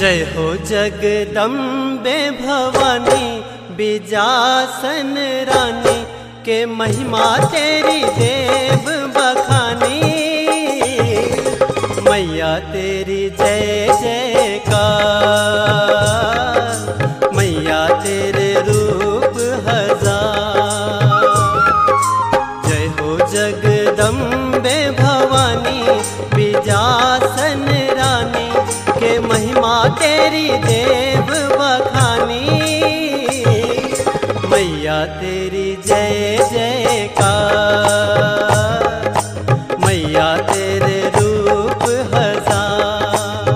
जय हो जगदम्बे भवानी बिजासन रानी के महिमा तेरी देव बखानी। मैया तेरी जय जयकार, मैया तेरे रूप हजार। जय हो जगदम्बे भवानी बिजासन रानी के महिमा तेरी देव बखानी। मैया तेरी जय जयकार, मैया तेरे रूप हजार।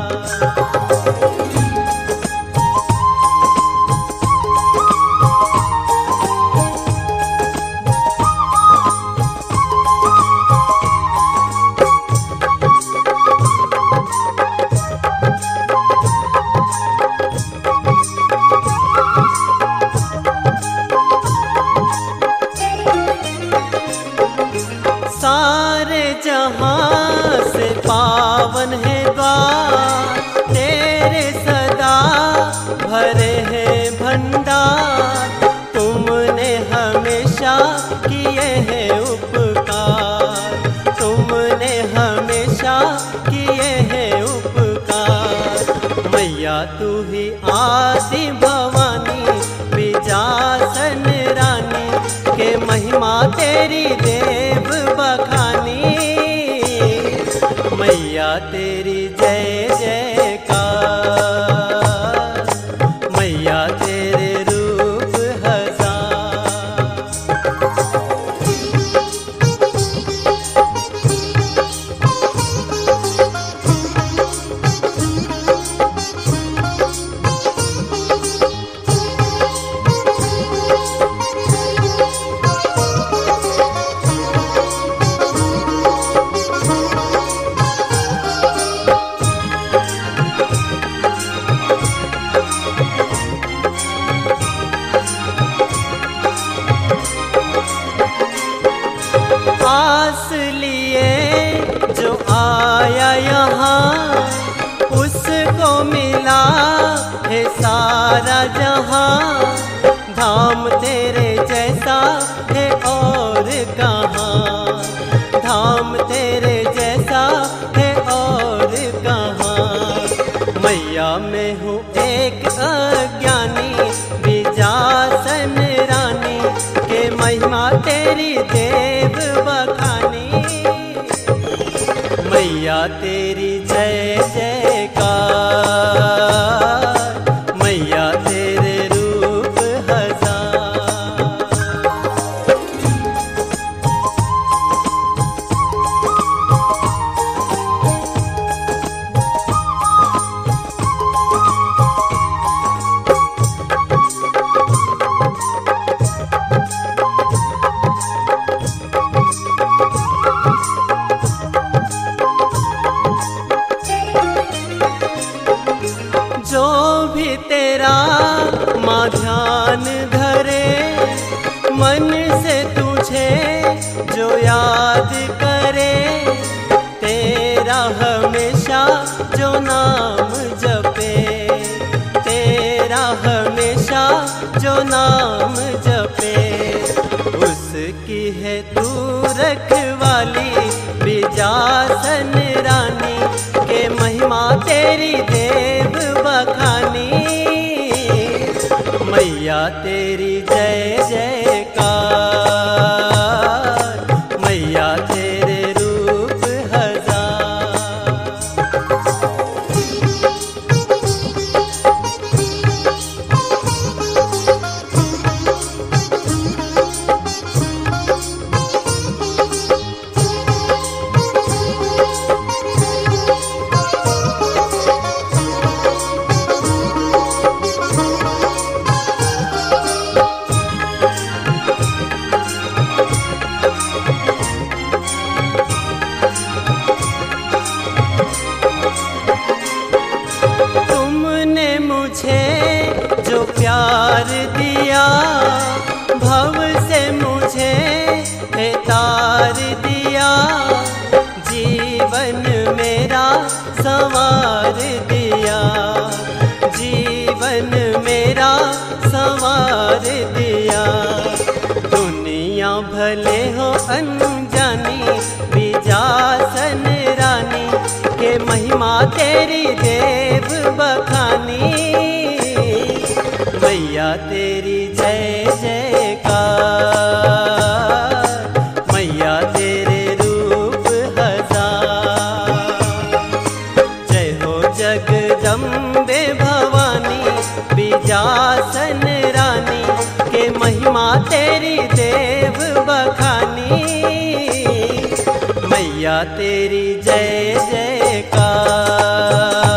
सारे जहां से पावन है द्वार तेरे, सदा भरे हैं भंडार। तुमने हमेशा किए हैं उपकार, तुमने हमेशा किए हैं उपकार। मैया तू ही आदि भवानी बिजासन रानी के महिमा तेरी देव बखानी। मैया तेरी जय जयकार, मैया तेरे रूप हजार। आस लिए जो आया यहाँ उसको मिला है सारा जहाँ। धाम तेरे जैसा है और कहाँ, धाम तेरे जैसा है और कहाँ। मैया मैं हूँ एक अज्ञानी बिजासन रानी के महिमा तेरी देव बखानी। मैया तेरी जय जयकार, मैया तेरे रूप हजार। जो भी तेरा माँ ध्यान धरे, मन से तुझे जो याद करे, तेरा हमेशा जो नाम जपे, तेरा हमेशा जो नाम जपे। उसकी है तू रखवाली बिजासन रानी के महिमा तेरी देव बखानी। मैया तेरी जय जयकार, मैया तेरे रूप हजार। जो प्यार दिया भव से मुझे है तार दिया, जीवन मेरा संवार दिया। भले हो अनजानी बीजासन रानी, के महिमा तेरी देव बखानी। मैया तेरी जय जयकार, मैया तेरे रूप हजार। जय हो जगदम्बे भवानी बीजासन रानी, के महिमा तेरी देव बखानी। मैया तेरी जय जयकार।